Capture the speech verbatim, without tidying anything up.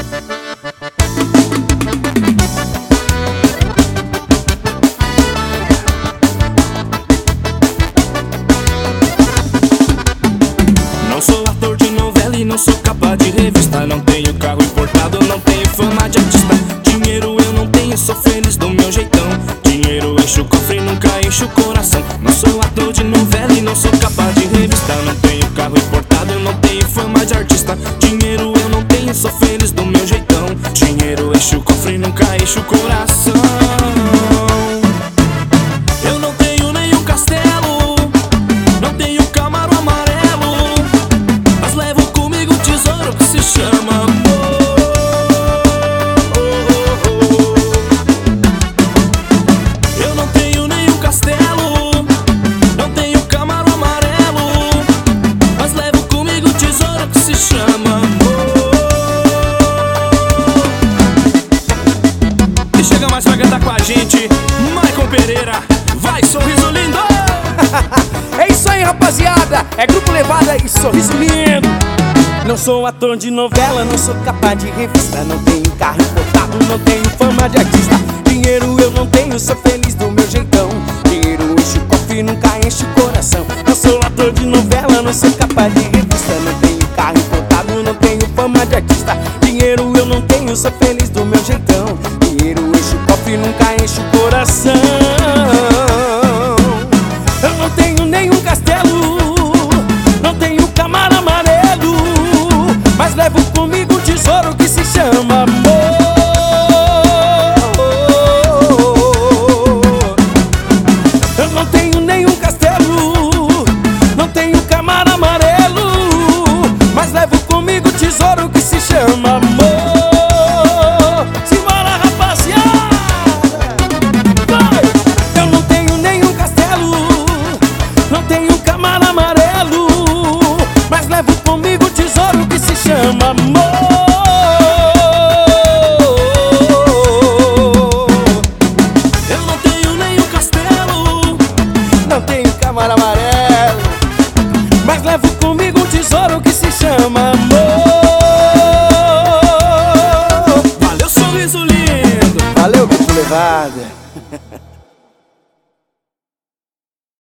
Não sou ator de novela e não sou capa de revista. Não tenho carro importado, não tenho fama de artista. Dinheiro eu não tenho, sou feliz do meu jeitão. Dinheiro enche o cofre e nunca enche o coração. Não sou ator de novela e não sou capa de revista. Não tenho carro importado, não tenho fama de artista. Dinheiro eu não tenho, sou feliz do meu jeitão. Dinheiro enche o cofre e nunca enche o coração. Eu não tenho nenhum castelo, não tenho Camaro amarelo, mas levo comigo um tesouro que se chama amor. Eu não tenho nenhum castelo, não tenho Camaro amarelo, mas levo comigo um tesouro que se chama amor. E chega mais pra cantar com a gente, Maicon Pereira. Vai, sorriso lindo! É isso aí, rapaziada, é Grupo Levada e Sorriso Lindo. Não sou ator de novela, não sou capa de revista. Não tenho carro importado, não tenho fama de artista. Dinheiro eu não tenho, sou feliz do meu jeitão. Dinheiro enche o cofre e nunca enche o coração. Não sou ator de novela, não sou capa de revista. Não tenho carro importado, não tenho fama de artista. Dinheiro eu não tenho, sou feliz do meu jeitão. Dinheiro enche o cofre e nunca enche o coração. Eu não tenho nenhum castelo, não tenho Camaro amarelo, mas levo comigo um tesouro que se chama amor. Eu não tenho nenhum castelo, não tenho Camaro amarelo, mas levo comigo um tesouro que se chama amor. Simbora, rapaziada! Vai! Eu não tenho nenhum castelo, não tenho Camaro amarelo, mas levo comigo um tesouro que se chama amor.